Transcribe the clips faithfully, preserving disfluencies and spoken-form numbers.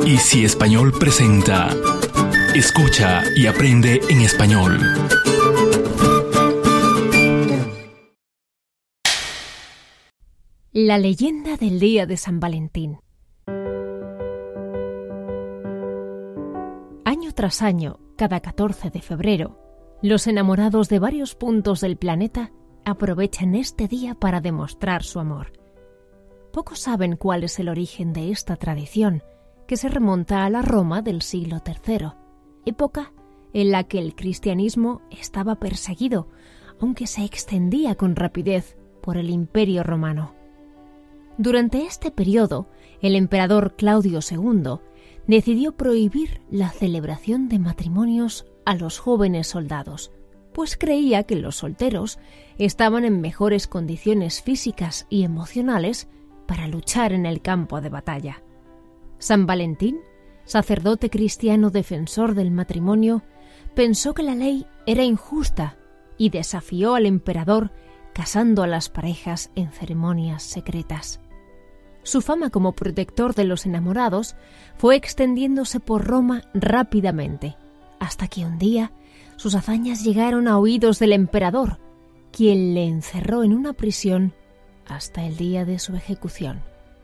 Easy Español presenta Escucha y aprende en español. La leyenda del día de San Valentín. Año tras año, cada catorce de febrero, los enamorados de varios puntos del planeta aprovechan este día para demostrar su amor. Pocos saben cuál es el origen de esta tradición, que se remonta a la Roma del siglo tercero, época en la que el cristianismo estaba perseguido, aunque se extendía con rapidez por el Imperio Romano. Durante este periodo, el emperador Claudio segundo decidió prohibir la celebración de matrimonios a los jóvenes soldados, pues creía que los solteros estaban en mejores condiciones físicas y emocionales para luchar en el campo de batalla. San Valentín, sacerdote cristiano defensor del matrimonio, pensó que la ley era injusta y desafió al emperador casando a las parejas en ceremonias secretas. Su fama como protector de los enamorados fue extendiéndose por Roma rápidamente, hasta que un día sus hazañas llegaron a oídos del emperador, quien le encerró en una prisión hasta el día de su ejecución.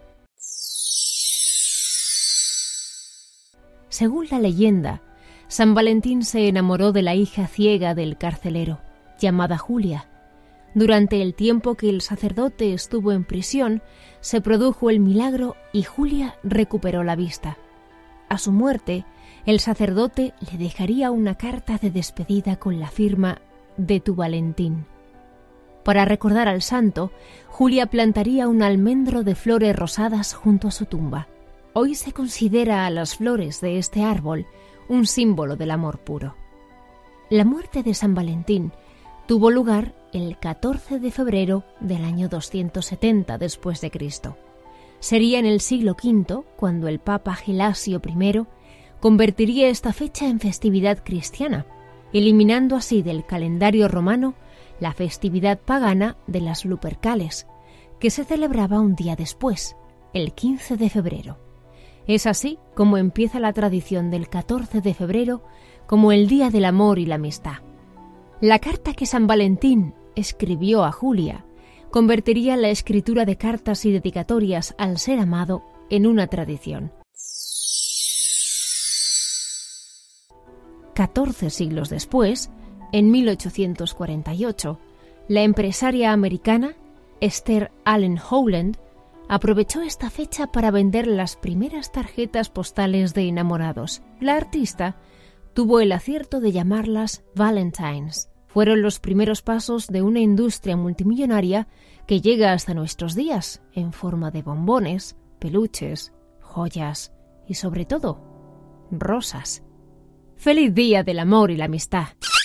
Según la leyenda, San Valentín se enamoró de la hija ciega del carcelero, llamada Julia. Durante el tiempo que el sacerdote estuvo en prisión, se produjo el milagro y Julia recuperó la vista. A su muerte, el sacerdote le dejaría una carta de despedida con la firma de tu Valentín. Para recordar al santo, Julia plantaría un almendro de flores rosadas junto a su tumba. Hoy se considera a las flores de este árbol un símbolo del amor puro. La muerte de San Valentín tuvo lugar el catorce de febrero del año doscientos setenta después de Cristo. Sería en el siglo quinto cuando el Papa Gelasio primero convertiría esta fecha en festividad cristiana, eliminando así del calendario romano la festividad pagana de las Lupercales, que se celebraba un día después, el quince de febrero. Es así como empieza la tradición del catorce de febrero como el Día del Amor y la Amistad. La carta que San Valentín escribió a Julia convertiría la escritura de cartas y dedicatorias al ser amado en una tradición. Catorce siglos después, en mil ochocientos cuarenta y ocho, la empresaria americana Esther Allen Howland aprovechó esta fecha para vender las primeras tarjetas postales de enamorados. La artista tuvo el acierto de llamarlas Valentines. Fueron los primeros pasos de una industria multimillonaria que llega hasta nuestros días en forma de bombones, peluches, joyas y, sobre todo, rosas. ¡Feliz Día del Amor y la Amistad!